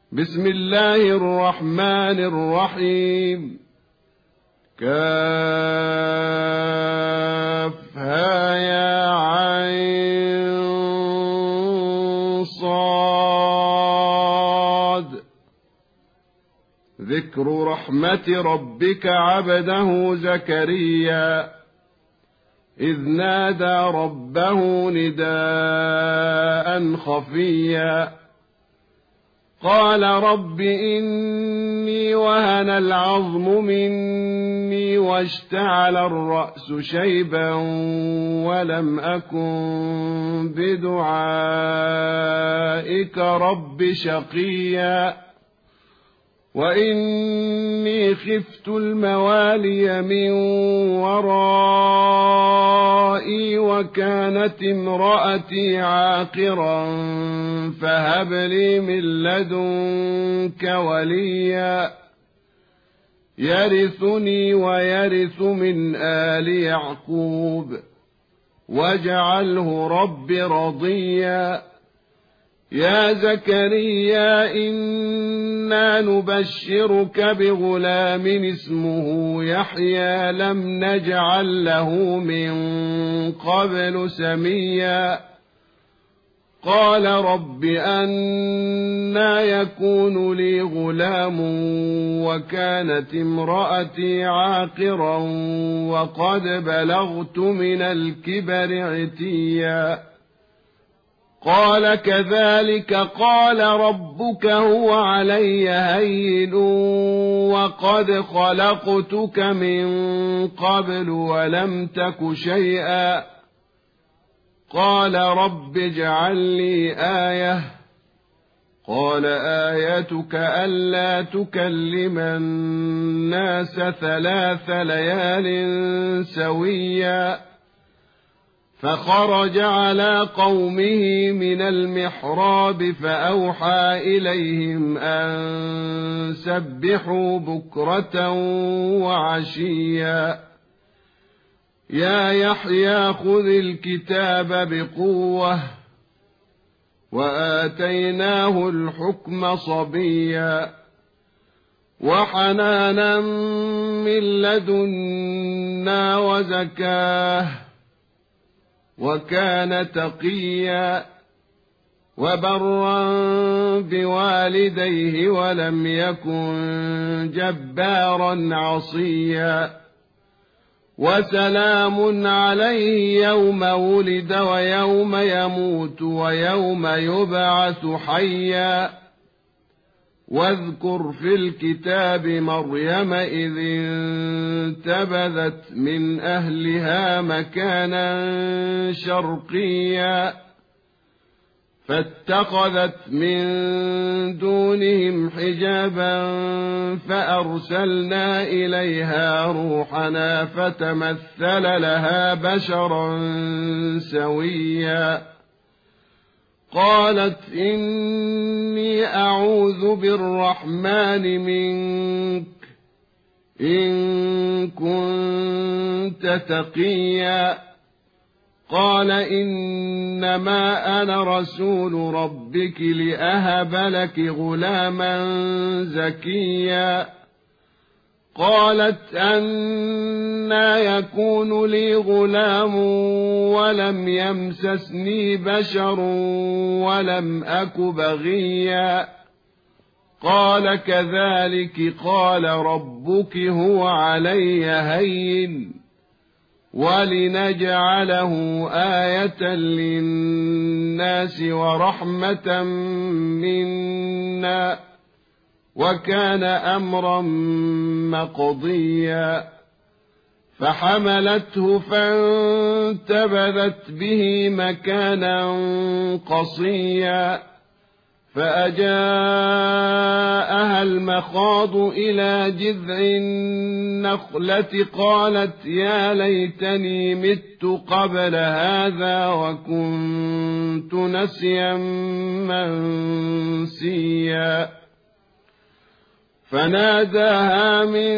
بسم الله الرحمن الرحيم. كافها يا عين صاد. ذكر رحمة ربك عبده زكريا إذ نادى ربه نداء خفيا قال رب إني وهن العظم مني واشتعل الرأس شيبا ولم أكن بدعائك رب شقيا وإني خفت الموالي من ورائي وكانت امرأتي عاقرا فهب لي من لدنك وليا يرثني ويرث من آل يعقوب واجعله رب رضيا. يا زكريا إنا نبشرك بغلام اسمه يحيى لم نجعل له من قبل سميا قال رب أنى يكون لي غلام وكانت امرأتي عاقرا وقد بلغت من الكبر عتيا قال كذلك قال ربك هو علي هين وقد خلقتك من قبل ولم تك شيئا قال رب اجعل لي آية قال آيتك ألا تكلم الناس 3 ليال سويا فخرج على قومه من المحراب فأوحى إليهم أن سبحوا بكرة وعشيا يا يحيى خذ الكتاب بقوة وآتيناه الحكم صبيا وحنانا من لدنا وزكاه وكان تقيا وبرا بوالديه ولم يكن جبارا عصيا وسلام عليه يوم ولد ويوم يموت ويوم يبعث حيا واذكر في الكتاب مريم إذ انتبذت من أهلها مكانا شرقيا فاتخذت من دونهم حجابا فأرسلنا إليها روحنا فتمثل لها بشرا سويا قالت إني أعوذ بالرحمن منك إن كنت تقيا قال إنما أنا رسول ربك لأهب لك غلاما زكيا قالت أنى يكون لي غلام ولم يمسسني بشر ولم أك بغيا قال كذلك قال ربك هو علي هين ولنجعله آية للناس ورحمة منا وكان أمرا مقضيا فحملته فانتبذت به مكانا قصيا فأجاءها المخاض إلى جذع النخلة قالت يا ليتني مت قبل هذا وكنت نسيا منسيا فناداها من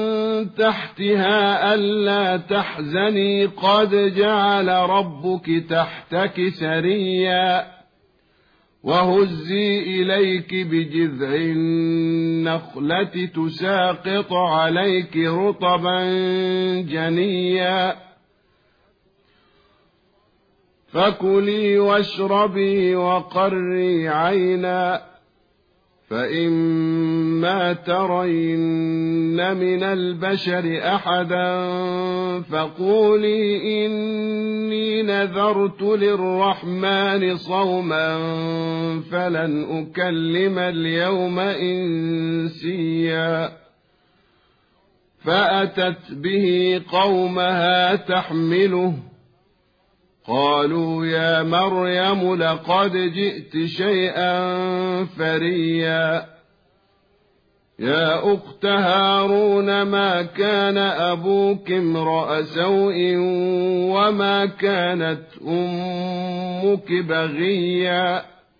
تحتها ألا تحزني قد جعل ربك تحتك سريا وهزي إليك بجذع النخلة تساقط عليك رطبا جنيا فكلي واشربي وقري عينا فإما ترين من البشر أحدا فقولي إني نذرت للرحمن صوما فلن أكلم اليوم إنسيا فأتت به قومها تحمله قالوا يا مريم لقد جئت شيئا فريا يا أخت هارون ما كان أبوك امرأ سوء وما كانت أمك بغيا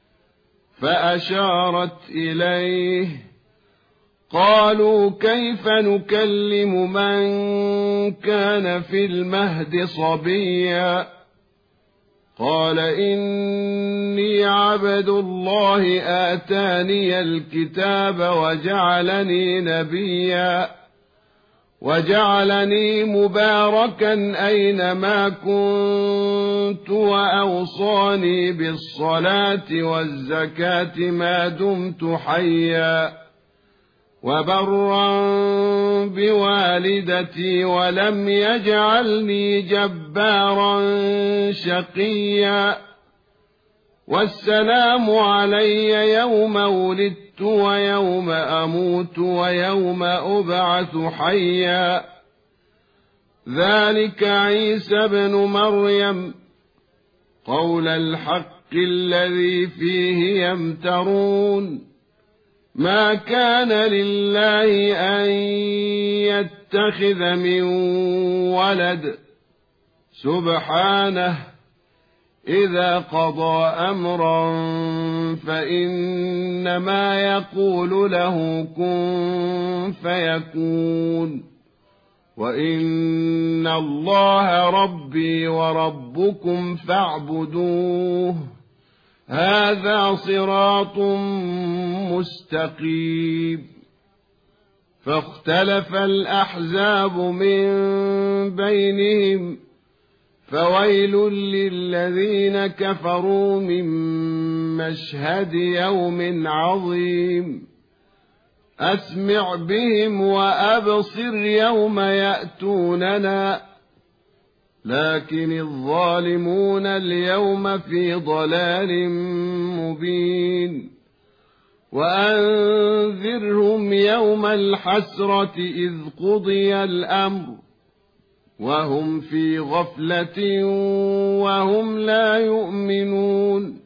فأشارت إليه قالوا كيف نكلم من كان في المهد صبيا قال إني عبد الله آتاني الكتاب وجعلني نبيا وجعلني مباركا أينما كنت وأوصاني بالصلاة والزكاة ما دمت حيا وبرا بوالدتي ولم يجعلني جبارا شقيا والسلام علي يوم ولدت ويوم أموت ويوم أبعث حيا ذلك عيسى بن مريم قول الحق الذي فيه يمترون ما كان لله أن يتخذ من ولد سبحانه إذا قضى أمرا فإنما يقول له كن فيكون وإن الله ربي وربكم فاعبدوه هذا صراط مستقيم فاختلف الأحزاب من بينهم فويل للذين كفروا من مشهد يوم عظيم أسمع بهم وأبصر يوم يأتوننا لكن الظالمون اليوم في ضلال مبين وأنذرهم يوم الحسرة إذ قضي الأمر وهم في غفلة وهم لا يؤمنون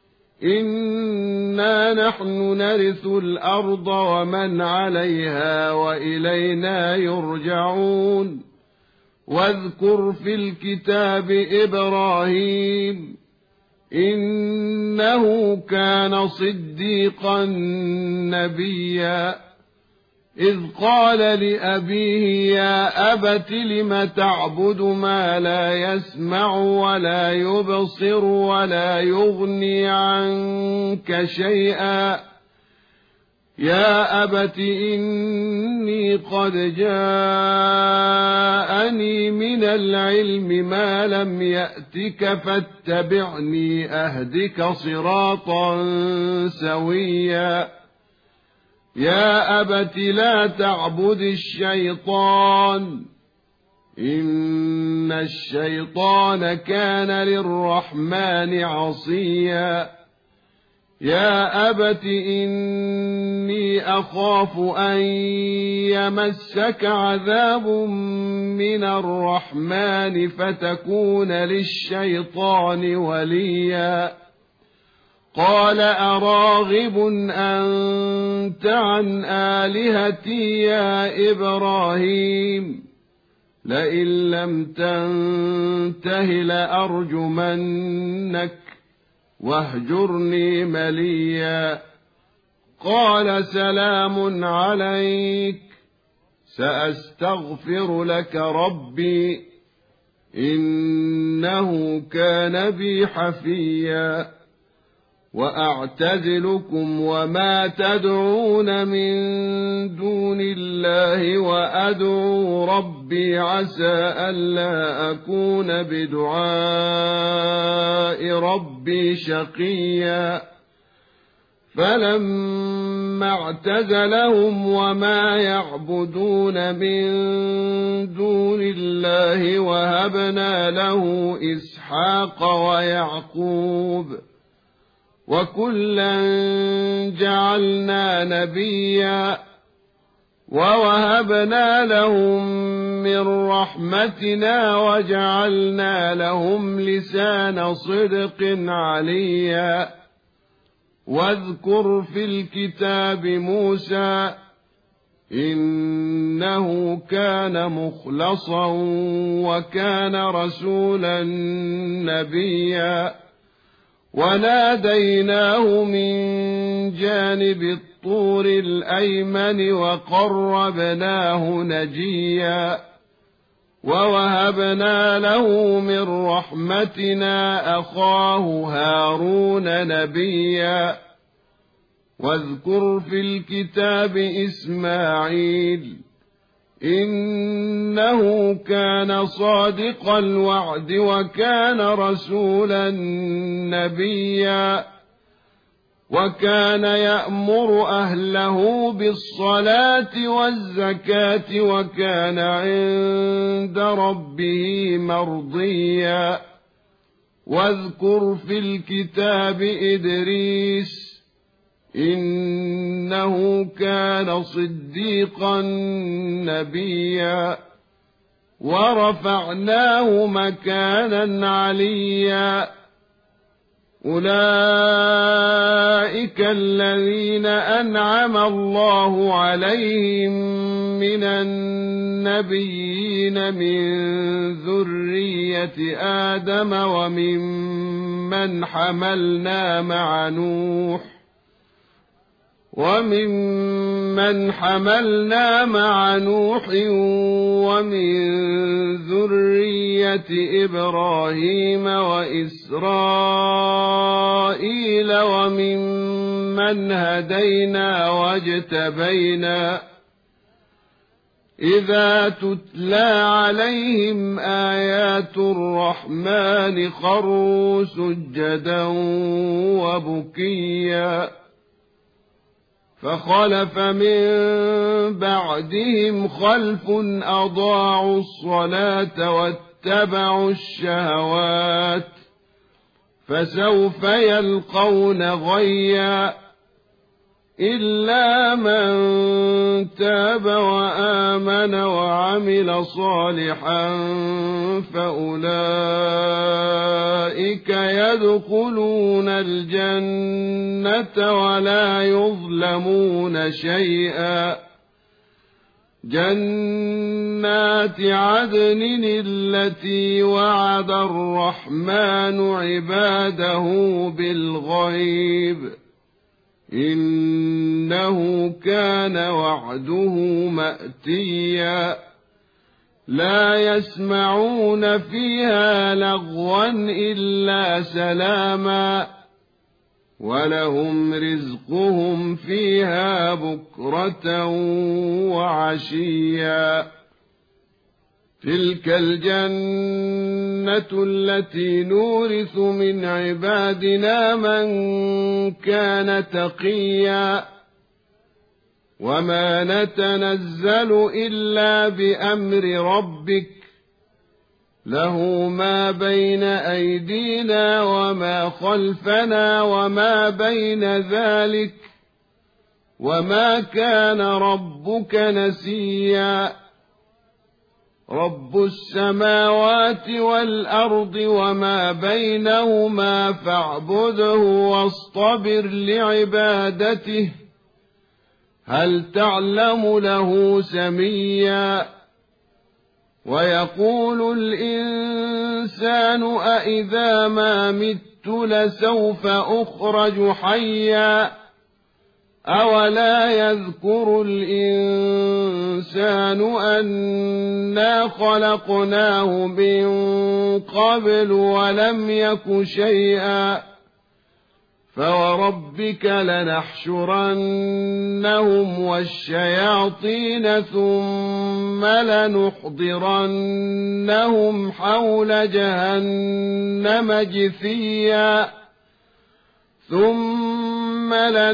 إنا نحن نرث الأرض ومن عليها وإلينا يرجعون واذكر في الكتاب إبراهيم إنه كان صديقا نبيا إذ قال لأبيه يا أبت لم تعبد ما لا يسمع ولا يبصر ولا يغني عنك شيئا يا أبت إني قد جاءني من العلم ما لم يأتك فاتبعني أهدك صراطا سويا يا أبت لا تعبد الشيطان إن الشيطان كان للرحمن عصيا يا أبت إني أخاف أن يمسك عذاب من الرحمن فتكون للشيطان وليا قال أراغب أنت عن آلهتي يا إبراهيم لئن لم تنته لأرجمنك واهجرني مليا قال سلام عليك سأستغفر لك ربي إنه كان بي حفيا وأعتزلكم وما تدعون من دون الله وأدعو ربي عسى ألا أكون بدعاء ربي شقيا فلما اعتزلهم وما يعبدون من دون الله وهبنا له إسحاق ويعقوب وكلا جعلنا نبيا ووهبنا لهم من رحمتنا وجعلنا لهم لسان صدق عليا واذكر في الكتاب موسى إنه كان مخلصا وكان رسولا نبيا وناديناه من جانب الطور الأيمن وقربناه نجيا ووهبنا له من رحمتنا أخاه هارون نبيا واذكر في الكتاب إسماعيل إنه كان صادق الوعد وكان رسولا نبيا وكان يأمر أهله بالصلاة والزكاة وكان عند ربه مرضيا واذكر في الكتاب إدريس إنه كان صديقا نبيا ورفعناه مكانا عليا أولئك الذين أنعم الله عليهم من النبيين من ذرية آدم وممن حملنا مع نوح ومن ذرية إبراهيم وإسرائيل وممن هدينا واجتبينا إذا تتلى عليهم آيات الرحمن خروا سجدا وبكيا فخلف من بعدهم خلف أضاعوا الصلاة واتبعوا الشهوات فسوف يلقون غيا إلا من تاب وآمن وعمل صالحا فأولئك يدخلون الجنة ولا يظلمون شيئا جنات عدن التي وعد الرحمن عباده بالغيب إنه كان وعده مأتيا لا يسمعون فيها لغوا إلا سلاما ولهم رزقهم فيها بكرة وعشيا تلك الجنة التي نورث من عبادنا من كان تقيا وما نتنزل إلا بأمر ربك له ما بين أيدينا وما خلفنا وما بين ذلك وما كان ربك نسيا رب السماوات والأرض وما بينهما فاعبده واصطبر لعبادته هل تعلم له سميا ويقول الإنسان أإذا ما مت لسوف أخرج حيا أولا يذكر الإنسان أنا خلقناه من قبل ولم يك شيئا فوربك لنحشرنهم والشياطين ثم لنحضرنهم حول جهنم جثيا ثم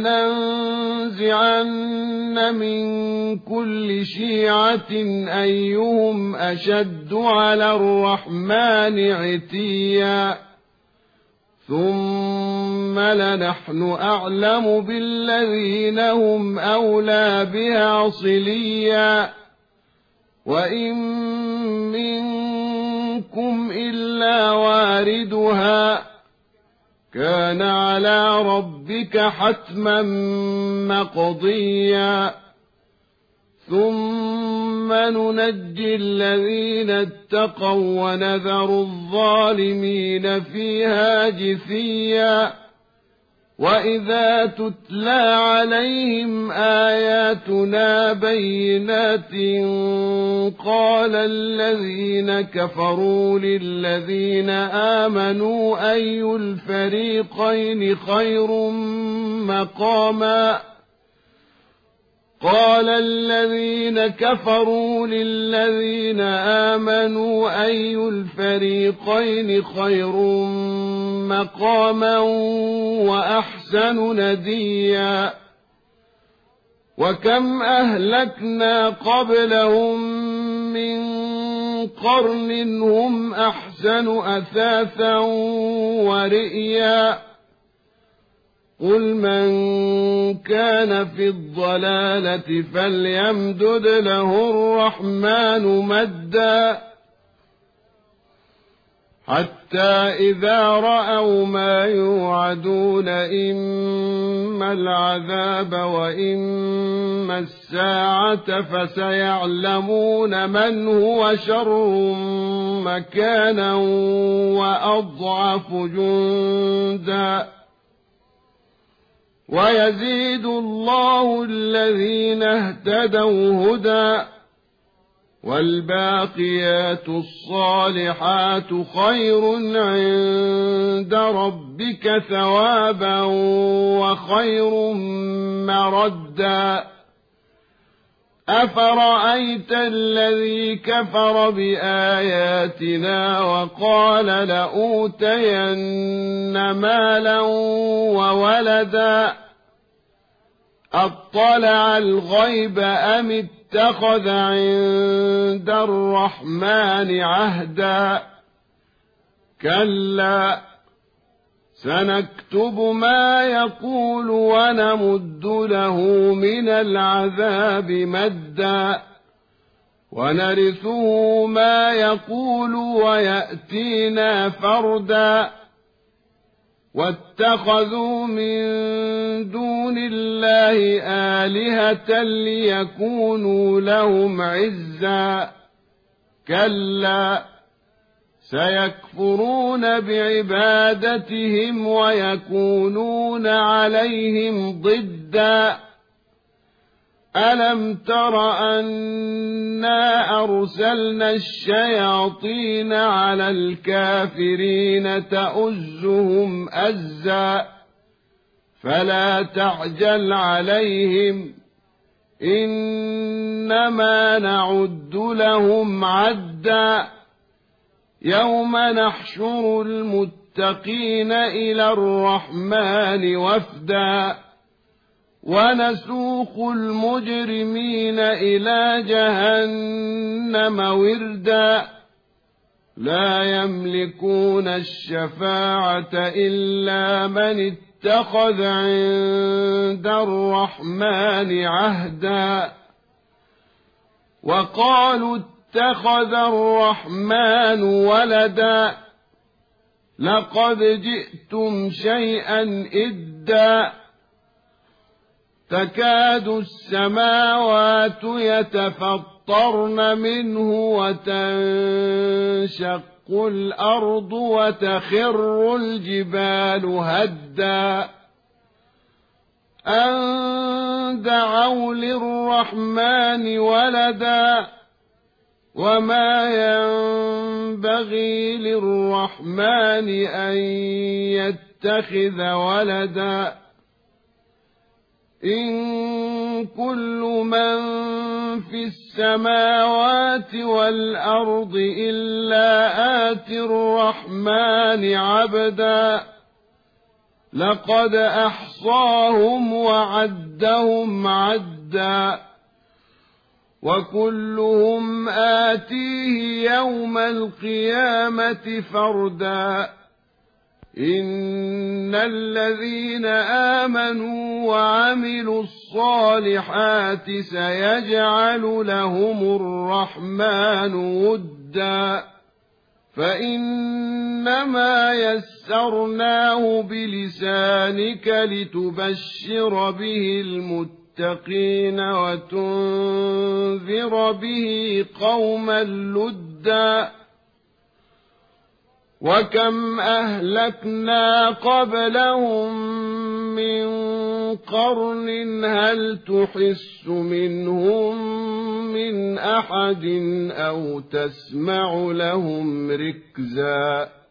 لننزعن من كل شيعة أيهم أشد على الرحمن عتيا ثم لنحن أعلم بالذين هم أولى بها صليا وإن منكم إلا واردها كان على ربك حتما مقضيا ثم ننجي الذين اتقوا ونذر الظالمين فيها جثيا وإذا تتلى عليهم آياتنا بينات قال الذين كفروا للذين آمنوا أي الفريقين خير مقاما قال الذين كفروا للذين آمنوا أي الفريقين خير مقاما وأحسن نديا وكم أهلكنا قبلهم من قرن هم أحسن أثاثا ورئيا قل من كان في الضلالة فليمدد له الرحمن مدا حتى إذا رأوا ما يوعدون إما العذاب وإما الساعة فسيعلمون من هو شر مكانا وأضعف جندا ويزيد الله الذين اهتدوا هدى والباقيات الصالحات خير عند ربك ثوابا وخير مردا أفرأيت الذي كفر بآياتنا وقال لأوتين مالا وولدا أطلع الغيب أم اتخذ عند الرحمن عهدا كلا سنكتب ما يقول ونمد له من العذاب مدا ونرثه ما يقول ويأتينا فردا واتخذوا من دون الله آلهة ليكونوا لهم عزا كلا سيكفرون بعبادتهم ويكونون عليهم ضدا ألم تر أنا أرسلنا الشياطين على الكافرين تؤزهم أزا فلا تعجل عليهم إنما نعد لهم عدا يوم نحشر المتقين إلى الرحمن وفدا ونسوق المجرمين إلى جهنم وردا لا يملكون الشفاعة إلا من اتخذ عند الرحمن عهدا وقالوا اتخذ الرحمن ولدا لقد جئتم شيئا إدا تكاد السماوات يتفطرن منه وتنشق الأرض وتخر الجبال هدا أن دعوا للرحمن ولدا وما ينبغي للرحمن أن يتخذ ولدا إن كل من في السماوات والأرض إلا آتي الرحمن عبدا لقد أحصاهم وعدهم عدا وكلهم آتيه يوم القيامة فردا إن الذين آمنوا وعملوا الصالحات سيجعل لهم الرحمن ودا فإنما يسرناه بلسانك لتبشر به المتقين وتنذر به قوما لدا وكم أهلكنا قبلهم من قرن هل تحس منهم من أحد أو تسمع لهم ركزا